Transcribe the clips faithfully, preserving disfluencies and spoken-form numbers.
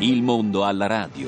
Il mondo alla radio.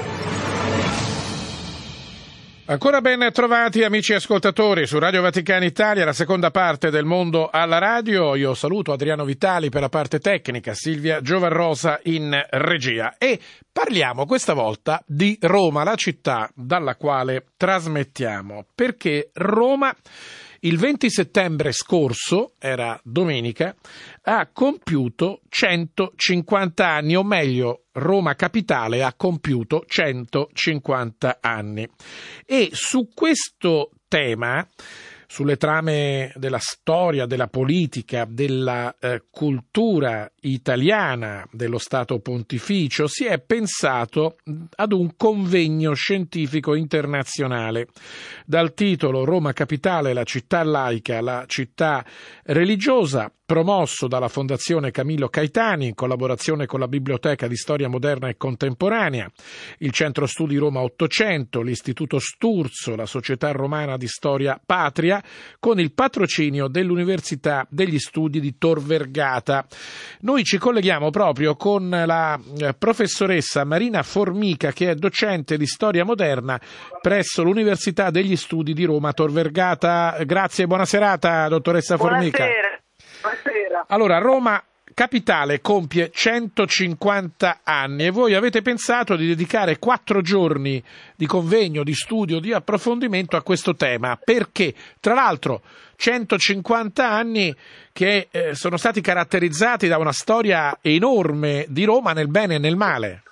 Ancora ben trovati amici ascoltatori su Radio Vaticana Italia, la seconda parte del Mondo alla radio. Io saluto Adriano Vitali per la parte tecnica, Silvia Giovarrosa in regia e parliamo questa volta di Roma, la città dalla quale trasmettiamo, perché Roma il venti settembre scorso, era domenica, ha compiuto centocinquanta anni, o meglio, Roma Capitale ha compiuto centocinquanta anni. E su questo tema, sulle trame della storia, della politica, della eh, cultura italiana, dello Stato Pontificio, si è pensato ad un convegno scientifico internazionale dal titolo Roma Capitale, la città laica, la città religiosa, promosso dalla Fondazione Camillo Caetani in collaborazione con la Biblioteca di Storia Moderna e Contemporanea, il Centro Studi Roma ottocento, l'Istituto Sturzo, la Società Romana di Storia Patria, con il patrocinio dell'Università degli Studi di Tor Vergata. Noi ci colleghiamo proprio con la professoressa Marina Formica, che è docente di Storia Moderna presso l'Università degli Studi di Roma Tor Vergata. Grazie e buona serata, dottoressa Formica. Buonasera. Buonasera. Allora, Roma Capitale compie centocinquanta anni e voi avete pensato di dedicare quattro giorni di convegno, di studio, di approfondimento a questo tema, perché tra l'altro centocinquanta anni che eh, sono stati caratterizzati da una storia enorme di Roma nel bene e nel male.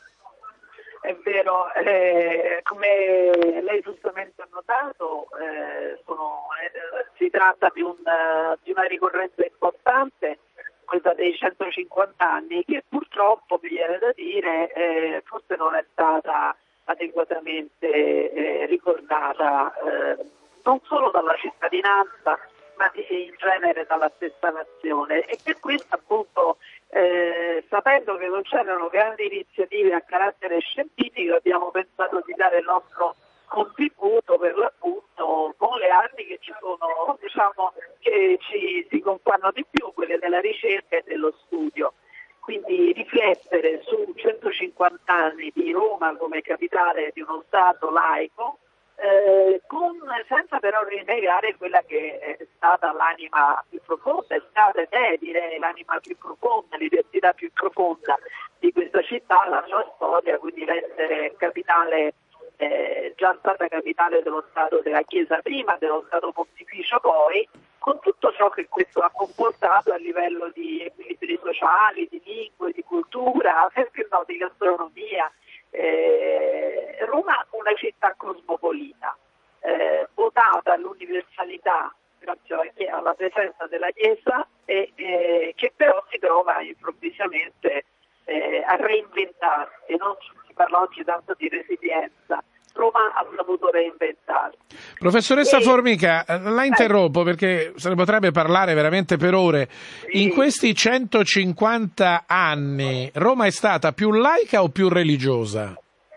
È vero, eh, come lei giustamente ha notato, eh, sono, eh, si tratta di, un, di una ricorrenza importante, quella dei centocinquanta anni, che purtroppo, mi viene da dire, eh, forse non è stata adeguatamente eh, ricordata eh, non solo dalla cittadinanza, ma in genere dalla stessa nazione. E per questo, appunto, eh, sapendo che non c'erano grandi iniziative a carattere scientifico, abbiamo pensato di dare il nostro contributo, per l'appunto, con le armi che ci sono, diciamo, che ci si compagno di più, quelle della ricerca e dello studio. Quindi riflettere su centocinquanta anni di Roma come capitale di uno Stato laico, eh, con, senza però rinnegare quella che è stata l'anima più profonda, è stata ed è, direi, l'anima più profonda, l'identità più profonda di questa città, la sua storia, quindi l'essere capitale, eh, già stata capitale dello Stato della Chiesa prima, dello Stato Pontificio poi, con tutto ciò che questo ha comportato a livello di equilibri sociali, di lingue, di cultura, perché no, di gastronomia. Eh, Roma una città cosmopolita, eh, votata all'universalità grazie anche alla presenza della Chiesa e eh, che però si trova improvvisamente eh, a reinventarsi, non si parla oggi tanto di resilienza. Roma ha saputo reinventarsi. Professoressa e... Formica, la interrompo perché se ne potrebbe parlare veramente per ore. Sì. In questi centocinquanta anni Roma è stata più laica o più religiosa?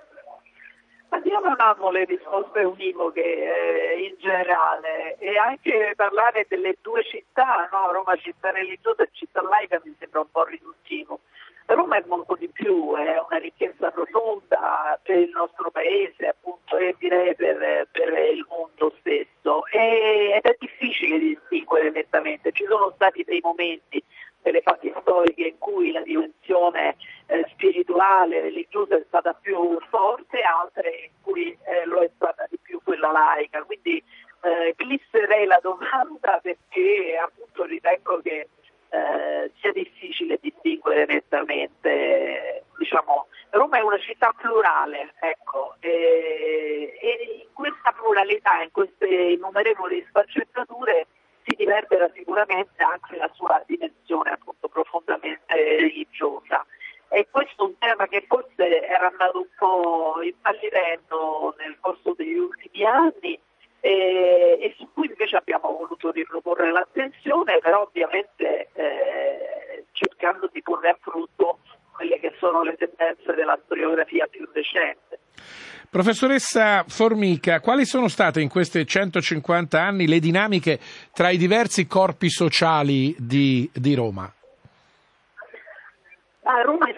Ma io non amo le risposte univoche eh, in generale, e anche parlare delle due città, no? Roma città religiosa e città laica, mi sembra un po' riduttivo. Roma è molto di più, è una ricchezza profonda per il nostro paese, appunto, e direi per, per il mondo stesso. E, ed è difficile distinguere nettamente. Ci sono stati dei momenti, delle fasi storiche in cui la dimensione eh, spirituale, religiosa è stata più forte, altre in cui eh, lo è stata di più quella laica. Quindi eh, glisserei la domanda perché appunto ritengo che Eh, sia difficile distinguere nettamente. Diciamo, Roma è una città plurale, ecco, e, e in questa pluralità, in queste innumerevoli sfaccettature si riverbera sicuramente anche la sua dimensione appunto profondamente religiosa. E questo è un tema che forse era andato un po' impallidendo nel corso degli ultimi anni, E, e su cui invece abbiamo voluto riproporre l'attenzione, però ovviamente eh, cercando di porre a frutto quelle che sono le tendenze della storiografia più recente. Professoressa Formica, quali sono state in questi centocinquanta anni le dinamiche tra i diversi corpi sociali di, di Roma? Ma Roma è sempre stata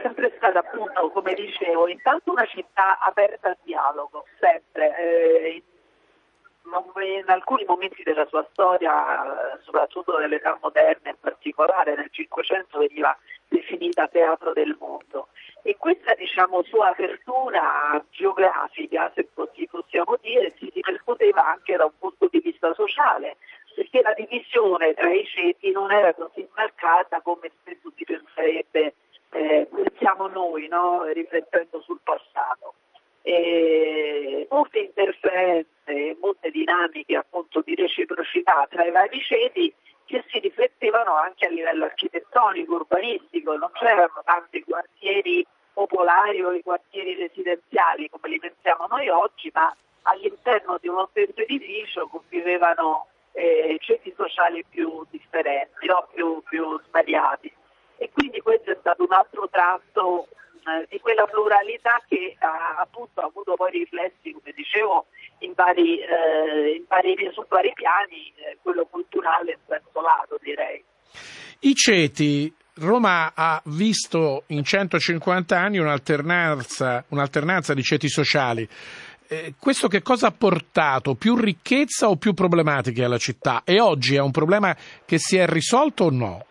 stata appunto, come dicevo, intanto una città aperta al dialogo, sempre. Eh, in alcuni momenti della sua storia, soprattutto nell'età moderna, in particolare nel Cinquecento, veniva definita teatro del mondo. E questa, diciamo, sua apertura geografica, se così possiamo dire, si ripercuoteva anche da un punto di vista sociale, perché la divisione tra i ceti non era così marcata come spesso si penserebbe, eh, pensiamo noi, no? Riflettendo sul passato. E molte interferenze, molte dinamiche appunto di reciprocità tra i vari ceti che si riflettevano anche a livello architettonico, urbanistico. Non c'erano tanti quartieri popolari o i quartieri residenziali come li pensiamo noi oggi, ma all'interno di uno stesso edificio convivevano eh, ceti sociali più differenti, no? più, più svariati. E quindi questo è stato un altro tratto eh, di quella pluralità che ha appunto ha avuto poi riflessi, come dicevo, in vari, eh, in vari, su vari piani, eh, quello culturale in senso lato, direi. I ceti, Roma ha visto in centocinquanta anni un'alternanza, un'alternanza di ceti sociali. Eh, questo che cosa ha portato? Più ricchezza o più problematiche alla città? E oggi è un problema che si è risolto o no?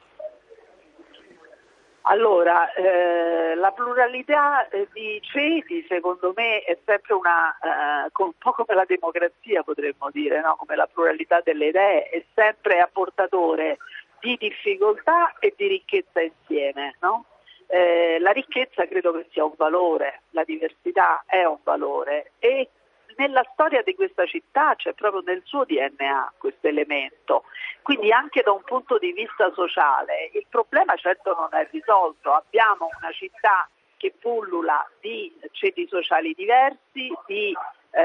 Allora, eh, la pluralità eh, di ceti secondo me è sempre una, eh, un po' come la democrazia potremmo dire, no? Come la pluralità delle idee, è sempre apportatore di difficoltà e di ricchezza insieme, no? Eh, la ricchezza credo che sia un valore, la diversità è un valore e nella storia di questa città c'è proprio nel suo D N A questo elemento, quindi anche da un punto di vista sociale il problema certo non è risolto, abbiamo una città che pullula di ceti sociali diversi, di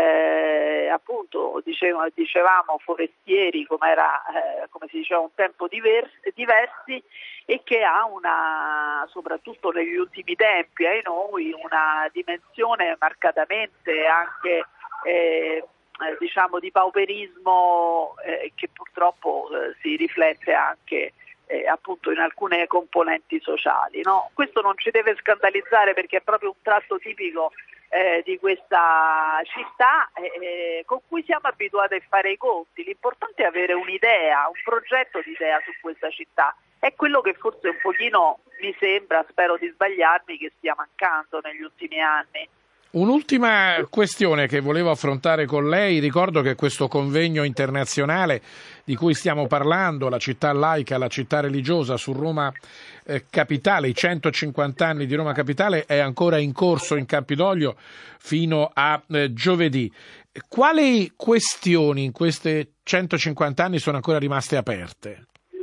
eh, appunto dicevo, dicevamo forestieri come era eh, come si diceva un tempo diversi, diversi e che ha una, soprattutto negli ultimi tempi ai noi, una dimensione marcatamente anche Eh, eh, diciamo di pauperismo eh, che purtroppo eh, si riflette anche eh, appunto in alcune componenti sociali, no? Questo non ci deve scandalizzare perché è proprio un tratto tipico eh, di questa città eh, con cui siamo abituati a fare i conti. L'importante è avere un'idea, un progetto di idea su questa città. È quello che forse un pochino mi sembra, spero di sbagliarmi, che stia mancando negli ultimi anni. Un'ultima questione che volevo affrontare con lei, ricordo che questo convegno internazionale di cui stiamo parlando, la città laica, la città religiosa su Roma eh, Capitale, i centocinquanta anni di Roma Capitale, è ancora in corso in Campidoglio fino a eh, giovedì. Quali questioni in questi centocinquanta anni sono ancora rimaste aperte?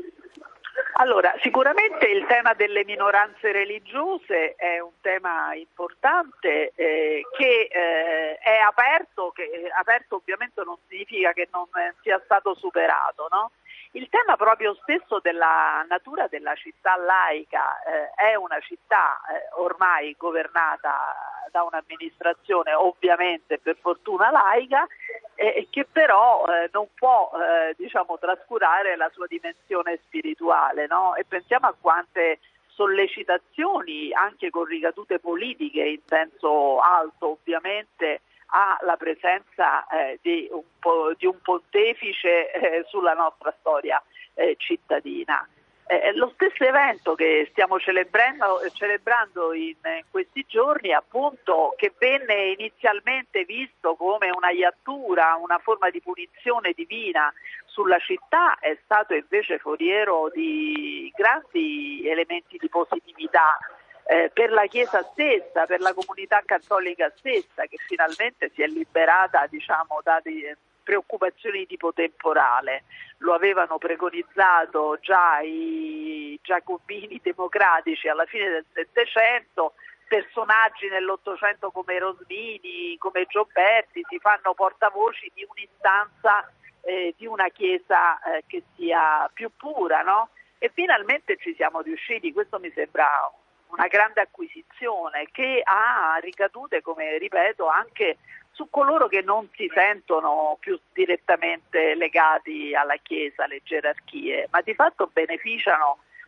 Allora, sicuramente il tema delle minoranze religiose è un tema importante eh, che eh, è aperto, che aperto ovviamente non significa che non sia stato superato, no? Il tema proprio stesso della natura della città laica eh, è una città eh, ormai governata da un'amministrazione ovviamente per fortuna laica eh, che però eh, non può eh, diciamo trascurare la sua dimensione spirituale, no? E pensiamo a quante sollecitazioni anche con ricadute politiche in senso alto ovviamente ha la presenza eh, di, un po', di un pontefice eh, sulla nostra storia eh, cittadina. Eh, lo stesso evento che stiamo celebrando, celebrando in, in questi giorni, appunto, che venne inizialmente visto come una iattura, una forma di punizione divina sulla città, è stato invece foriero di grandi elementi di positività Eh, per la Chiesa stessa, per la comunità cattolica stessa, che finalmente si è liberata, diciamo, da di, preoccupazioni di tipo temporale. Lo avevano preconizzato già i giacobini democratici alla fine del Settecento, personaggi nell'Ottocento come Rosmini, come Gioberti si fanno portavoci di un'istanza eh, di una Chiesa eh, che sia più pura, no? E finalmente ci siamo riusciti, questo mi sembra una grande acquisizione che ha ricadute, come ripeto, anche su coloro che non si sentono più direttamente legati alla Chiesa, alle gerarchie, ma di fatto beneficiano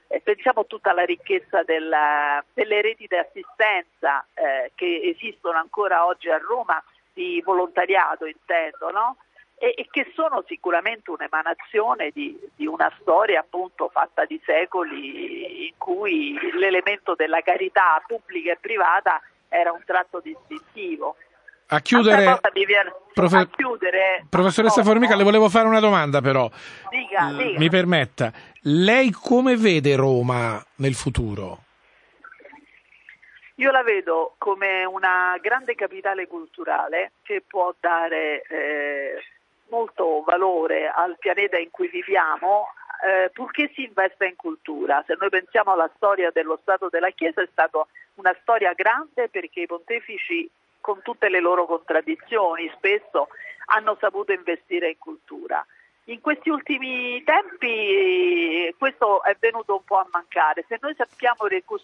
E pensiamo a tutta la ricchezza della, delle reti di assistenza eh, che esistono ancora oggi a Roma, di volontariato intendo, no? E, e che sono sicuramente un'emanazione di, di una storia appunto fatta di secoli in cui l'elemento della carità pubblica e privata era un tratto distintivo. A chiudere, viene, profe- a chiudere professoressa Formica, le volevo fare una domanda però, dica, dica. mi permetta, lei come vede Roma nel futuro? Io la vedo come una grande capitale culturale che può dare eh, molto valore al pianeta in cui viviamo, eh, purché si investa in cultura. Se noi pensiamo alla storia dello Stato della Chiesa, è stata una storia grande perché i pontefici, con tutte le loro contraddizioni, spesso hanno saputo investire in cultura. In questi ultimi tempi questo è venuto un po' a mancare. Se noi sappiamo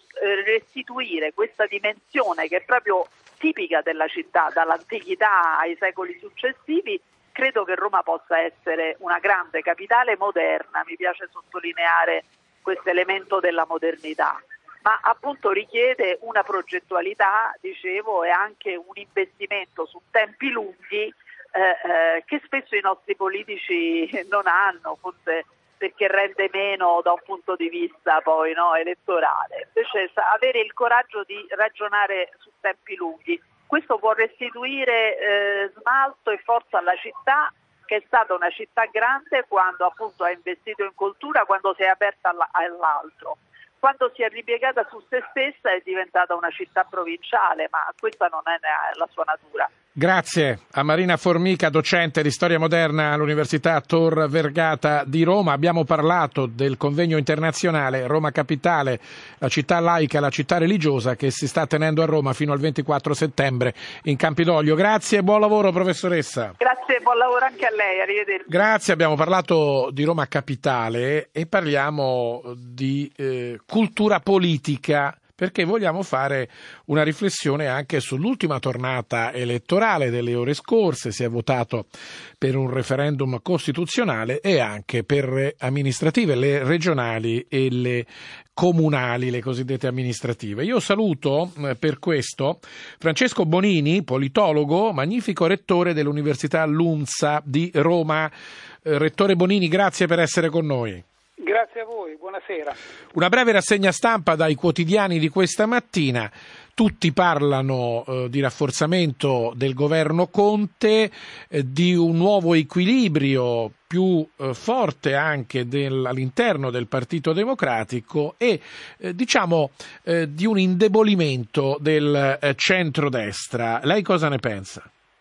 restituire questa dimensione che è proprio tipica della città, dall'antichità ai secoli successivi, credo che Roma possa essere una grande capitale moderna. Mi piace sottolineare questo elemento della modernità, ma appunto richiede una progettualità, dicevo, e anche un investimento su tempi lunghi eh, eh, che spesso i nostri politici non hanno, forse perché rende meno da un punto di vista poi no, elettorale. Invece avere il coraggio di ragionare su tempi lunghi, questo può restituire eh, smalto e forza alla città, che è stata una città grande quando appunto ha investito in cultura, quando si è aperta all'altro. Quando si è ripiegata su se stessa è diventata una città provinciale, ma questa non è la sua natura. Grazie a Marina Formica, docente di storia moderna all'Università Tor Vergata di Roma. Abbiamo parlato del convegno internazionale Roma Capitale, la città laica, la città religiosa, che si sta tenendo a Roma fino al ventiquattro settembre in Campidoglio. Grazie e buon lavoro, professoressa. Grazie e buon lavoro anche a lei, arrivederci. Grazie, abbiamo parlato di Roma Capitale e parliamo di eh, cultura politica, perché vogliamo fare una riflessione anche sull'ultima tornata elettorale delle ore scorse. Si è votato per un referendum costituzionale e anche per amministrative, le regionali e le comunali, le cosiddette amministrative. Io saluto eh, per questo Francesco Bonini, politologo, magnifico rettore dell'Università LUMSA di Roma. Eh, rettore Bonini, grazie per essere con noi. Grazie a voi, buonasera. Una breve rassegna stampa dai quotidiani di questa mattina. Tutti parlano eh, di rafforzamento del governo Conte, eh, di un nuovo equilibrio più eh, forte anche del, all'interno del Partito Democratico e eh, diciamo eh, di un indebolimento del eh, centrodestra. Lei cosa ne pensa?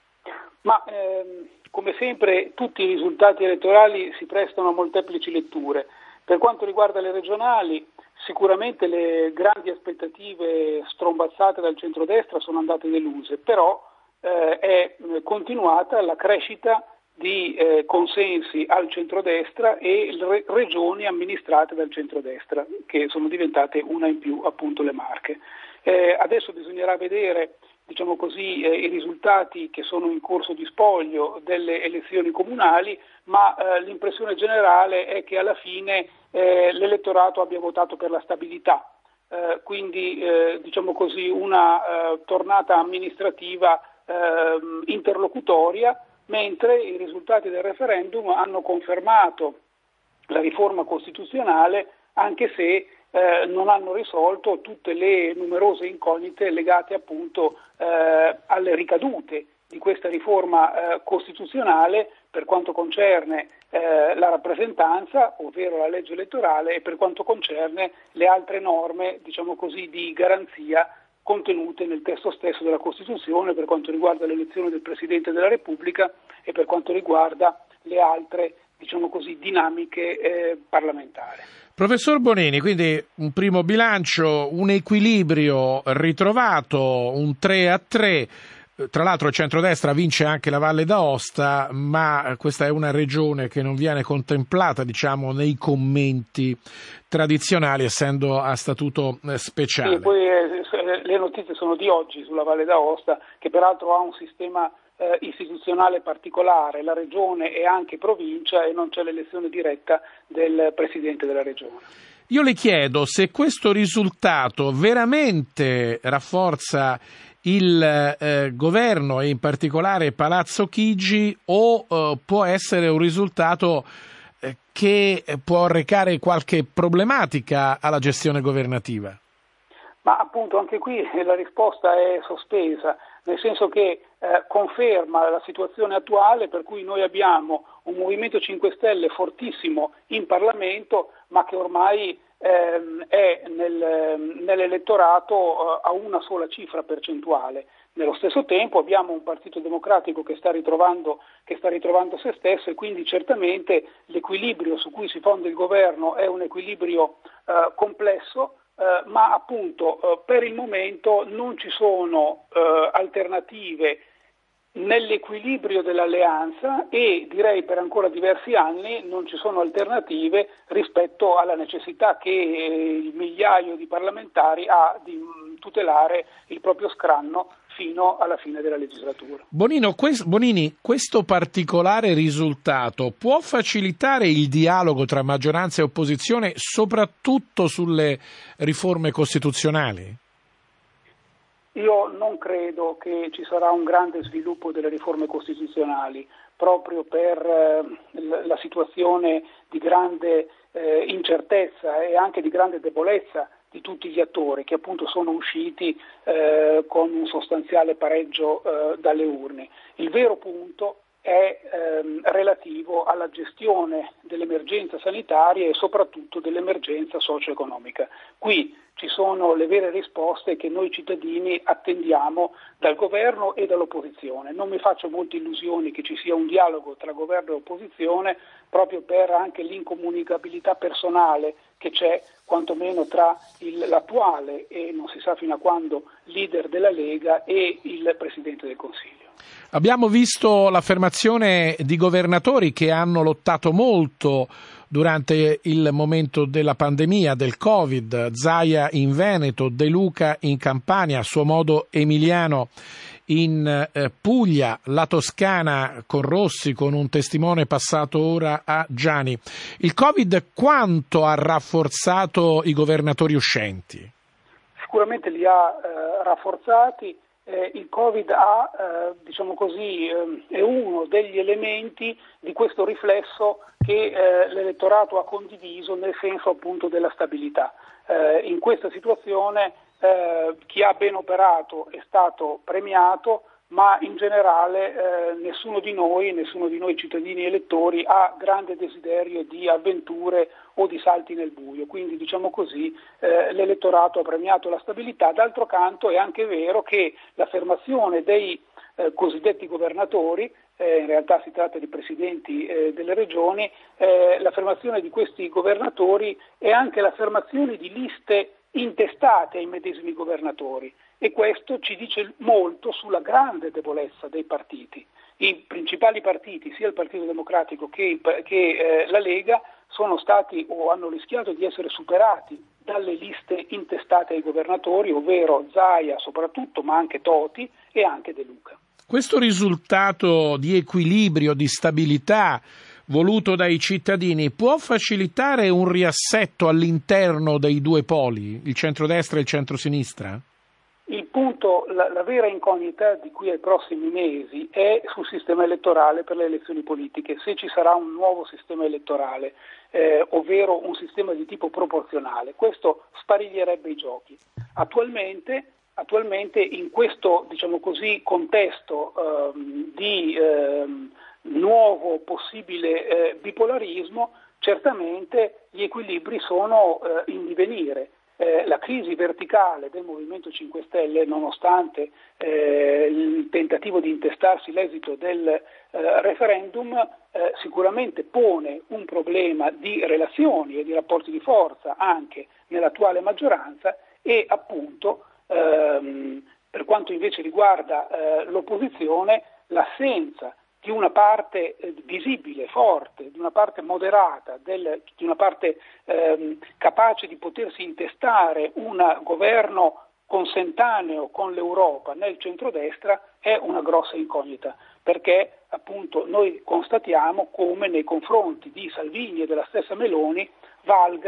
Ma ehm, come sempre tutti i risultati elettorali si prestano a molteplici letture. Per quanto riguarda le regionali, sicuramente le grandi aspettative strombazzate dal centrodestra sono andate deluse, però eh, è continuata la crescita di eh, consensi al centrodestra e re- regioni amministrate dal centrodestra, che sono diventate una in più, appunto le Marche. Eh, adesso bisognerà vedere, diciamo così, eh, i risultati che sono in corso di spoglio delle elezioni comunali, ma eh, l'impressione generale è che alla fine eh, l'elettorato abbia votato per la stabilità, eh, quindi eh, diciamo così una eh, tornata amministrativa eh, interlocutoria, mentre i risultati del referendum hanno confermato la riforma costituzionale, anche se Eh, non hanno risolto tutte le numerose incognite legate appunto eh, alle ricadute di questa riforma eh, costituzionale per quanto concerne eh, la rappresentanza, ovvero la legge elettorale, e per quanto concerne le altre norme, diciamo così, di garanzia contenute nel testo stesso della Costituzione per quanto riguarda l'elezione del Presidente della Repubblica e per quanto riguarda le altre, diciamo così, dinamiche eh, parlamentari. Professor Bonini, quindi un primo bilancio, un equilibrio ritrovato, un tre a tre, tra l'altro il centrodestra vince anche la Valle d'Aosta, ma questa è una regione che non viene contemplata, diciamo, nei commenti tradizionali, essendo a statuto speciale. Sì, poi eh, le notizie sono di oggi sulla Valle d'Aosta, che peraltro ha un sistema eh, istituzionale particolare, la regione è anche provincia e non c'è l'elezione diretta del presidente della regione. Io le chiedo se questo risultato veramente rafforza il eh, governo e in particolare Palazzo Chigi o eh, può essere un risultato eh, che può recare qualche problematica alla gestione governativa. Ma appunto anche qui la risposta è sospesa, nel senso che eh, conferma la situazione attuale per cui noi abbiamo un Movimento cinque Stelle fortissimo in Parlamento, ma che ormai ehm, è nel, nell'elettorato eh, a una sola cifra percentuale. Nello stesso tempo abbiamo un Partito Democratico che sta ritrovando, che sta ritrovando se stesso e quindi certamente l'equilibrio su cui si fonda il governo è un equilibrio eh, complesso. Uh, ma appunto uh, per il momento non ci sono uh, alternative nell'equilibrio dell'alleanza e direi per ancora diversi anni non ci sono alternative rispetto alla necessità che eh, il migliaio di parlamentari ha di mh, tutelare il proprio scranno fino alla fine della legislatura. Bonino, quest, Bonini, questo particolare risultato può facilitare il dialogo tra maggioranza e opposizione, soprattutto sulle riforme costituzionali? Io non credo che ci sarà un grande sviluppo delle riforme costituzionali, proprio per eh, la situazione di grande eh, incertezza e anche di grande debolezza di tutti gli attori che appunto sono usciti eh, con un sostanziale pareggio eh, dalle urne. Il vero punto è ehm, relativo alla gestione dell'emergenza sanitaria e soprattutto dell'emergenza socio-economica. Qui ci sono le vere risposte che noi cittadini attendiamo dal governo e dall'opposizione. Non mi faccio molte illusioni che ci sia un dialogo tra governo e opposizione proprio per anche l'incomunicabilità personale che c'è quantomeno tra il, l'attuale e non si sa fino a quando leader della Lega e il Presidente del Consiglio. Abbiamo visto l'affermazione di governatori che hanno lottato molto durante il momento della pandemia, del Covid, Zaia in Veneto, De Luca in Campania, a suo modo Emiliano in eh, Puglia, la Toscana con Rossi, con un testimone passato ora a Gianni. Il Covid quanto ha rafforzato i governatori uscenti? Sicuramente li ha eh, rafforzati. Eh, il Covid ha, eh, diciamo così, eh, è uno degli elementi di questo riflesso che eh, l'elettorato ha condiviso nel senso appunto della stabilità. Eh, in questa situazione eh, chi ha ben operato è stato premiato, ma in generale eh, nessuno di noi, nessuno di noi cittadini elettori ha grande desiderio di avventure o di salti nel buio, quindi diciamo così eh, l'elettorato ha premiato la stabilità. D'altro canto è anche vero che l'affermazione dei eh, cosiddetti governatori, eh, in realtà si tratta di presidenti eh, delle regioni, eh, l'affermazione di questi governatori è anche l'affermazione di liste intestate ai medesimi governatori. E questo ci dice molto sulla grande debolezza dei partiti. I principali partiti, sia il Partito Democratico che, che eh, la Lega, sono stati o hanno rischiato di essere superati dalle liste intestate ai governatori, ovvero Zaia soprattutto, ma anche Toti e anche De Luca. Questo risultato di equilibrio, di stabilità voluto dai cittadini può facilitare un riassetto all'interno dei due poli, il centrodestra e il centrosinistra? Il punto, la, la vera incognita di qui ai prossimi mesi è sul sistema elettorale per le elezioni politiche, se ci sarà un nuovo sistema elettorale, eh, ovvero un sistema di tipo proporzionale. Questo spariglierebbe i giochi. Attualmente, attualmente in questo, diciamo così, contesto ehm, di ehm, nuovo possibile eh, bipolarismo, certamente gli equilibri sono eh, in divenire. Eh, la crisi verticale del Movimento cinque Stelle, nonostante eh, il tentativo di intestarsi l'esito del eh, referendum, eh, sicuramente pone un problema di relazioni e di rapporti di forza anche nell'attuale maggioranza e appunto ehm, per quanto invece riguarda eh, l'opposizione, l'assenza di una parte eh, visibile, forte, di una parte moderata, del, di una parte ehm, capace di potersi intestare un governo consentaneo con l'Europa nel centrodestra è una grossa incognita, perché appunto noi constatiamo come nei confronti di Salvini e della stessa Meloni valga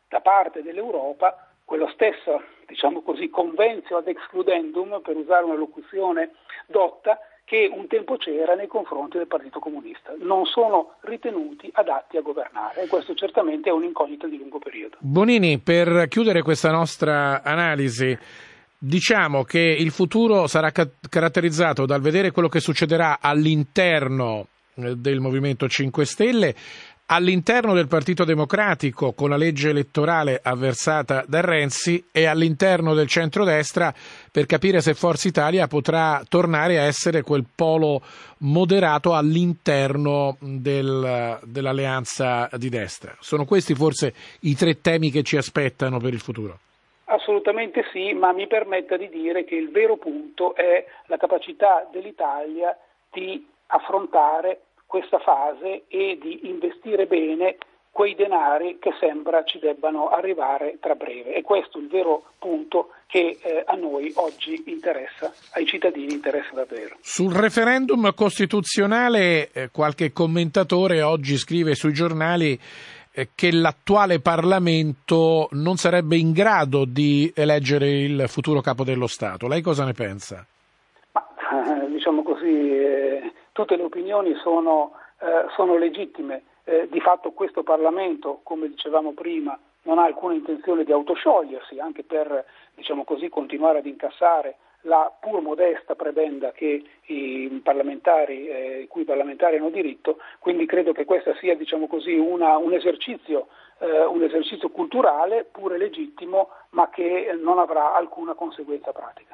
da parte dell'Europa quello stesso, diciamo così, convenzio ad excludendum, per usare una locuzione dotta, che un tempo c'era nei confronti del Partito Comunista. Non sono ritenuti adatti a governare e questo certamente è un'incognita di lungo periodo. Bonini, per chiudere questa nostra analisi, diciamo che il futuro sarà ca- caratterizzato dal vedere quello che succederà all'interno del Movimento cinque Stelle, all'interno del Partito Democratico con la legge elettorale avversata da Renzi e all'interno del centrodestra per capire se Forza Italia potrà tornare a essere quel polo moderato all'interno del, dell'alleanza di destra. Sono questi forse i tre temi che ci aspettano per il futuro? Assolutamente sì, ma mi permetta di dire che il vero punto è la capacità dell'Italia di affrontare questa fase e di investire bene quei denari che sembra ci debbano arrivare tra breve. E questo è il vero punto che eh, a noi oggi interessa, ai cittadini interessa davvero. Sul referendum costituzionale eh, qualche commentatore oggi scrive sui giornali eh, che l'attuale Parlamento non sarebbe in grado di eleggere il futuro capo dello Stato. Lei cosa ne pensa? Ma, eh, diciamo così, eh, tutte le opinioni sono, eh, sono legittime. Eh, di fatto questo Parlamento, come dicevamo prima, non ha alcuna intenzione di autosciogliersi, anche per, diciamo così, continuare ad incassare la pur modesta prebenda che i parlamentari, eh, cui i parlamentari hanno diritto. Quindi credo che questa sia, diciamo così, una, un esercizio, eh, un esercizio culturale pure legittimo, ma che non avrà alcuna conseguenza pratica.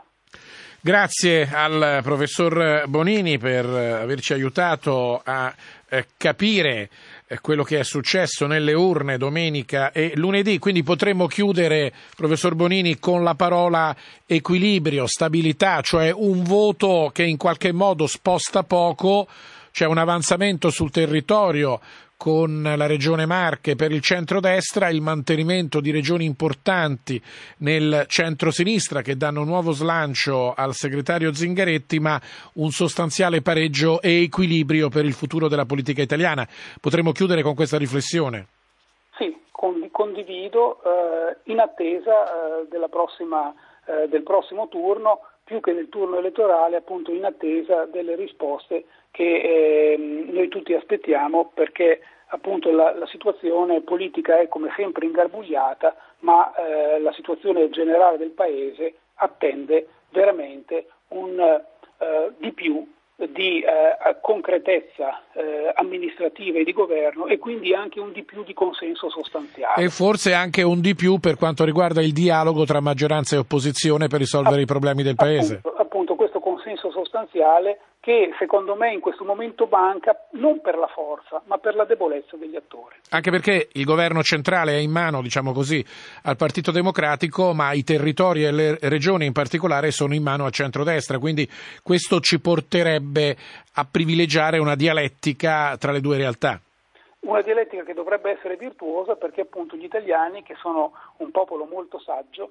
Grazie al professor Bonini per averci aiutato a capire quello che è successo nelle urne domenica e lunedì. Quindi potremmo chiudere, professor Bonini, con la parola equilibrio, stabilità, cioè un voto che in qualche modo sposta poco, c'è un avanzamento sul territorio con la regione Marche per il centrodestra, il mantenimento di regioni importanti nel centrosinistra che danno nuovo slancio al segretario Zingaretti, ma un sostanziale pareggio e equilibrio per il futuro della politica italiana. Potremmo chiudere con questa riflessione? Sì, condivido, eh, in attesa eh, della prossima, eh, del prossimo turno, più che del turno elettorale, appunto in attesa delle risposte che eh, noi tutti aspettiamo, perché appunto la, la situazione politica è come sempre ingarbugliata, ma eh, la situazione generale del Paese attende veramente un eh, di più di eh, concretezza eh, amministrativa e di governo e quindi anche un di più di consenso sostanziale. E forse anche un di più per quanto riguarda il dialogo tra maggioranza e opposizione per risolvere App- i problemi del Paese. Appunto, appunto questo consenso sostanziale che secondo me in questo momento manca non per la forza ma per la debolezza degli attori. Anche perché il governo centrale è in mano, diciamo così, al Partito Democratico, ma i territori e le regioni in particolare sono in mano al centrodestra, quindi questo ci porterebbe a privilegiare una dialettica tra le due realtà. Una dialettica che dovrebbe essere virtuosa perché appunto gli italiani, che sono un popolo molto saggio,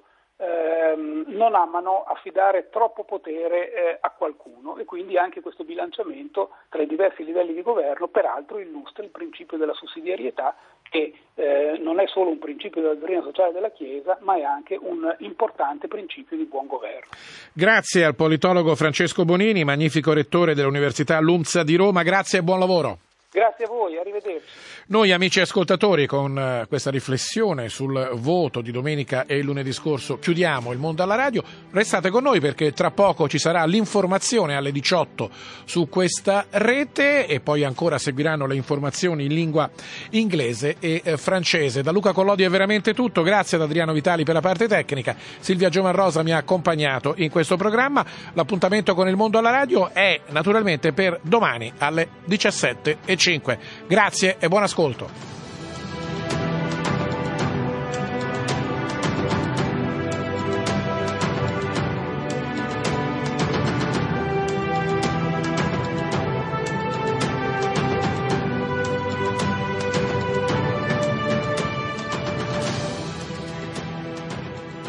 ehm, non amano affidare troppo potere eh, a qualcuno e quindi anche questo bilanciamento tra i diversi livelli di governo peraltro illustra il principio della sussidiarietà che eh, non è solo un principio della dottrina sociale della Chiesa ma è anche un importante principio di buon governo. Grazie al politologo Francesco Bonini, magnifico rettore dell'Università LUMSA di Roma, grazie e buon lavoro. Grazie a voi, arrivederci. Noi amici ascoltatori con questa riflessione sul voto di domenica e lunedì scorso chiudiamo il mondo alla radio. Restate con noi perché tra poco ci sarà l'informazione alle diciotto su questa rete e poi ancora seguiranno le informazioni in lingua inglese e francese. Da Luca Collodi è veramente tutto, grazie ad Adriano Vitali per la parte tecnica. Silvia Giovanrosa mi ha accompagnato in questo programma. L'appuntamento con il mondo alla radio è naturalmente per domani alle diciassette e cinque. Grazie e buon ascolto.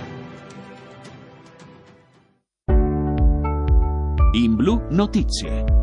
In Blu Notizie.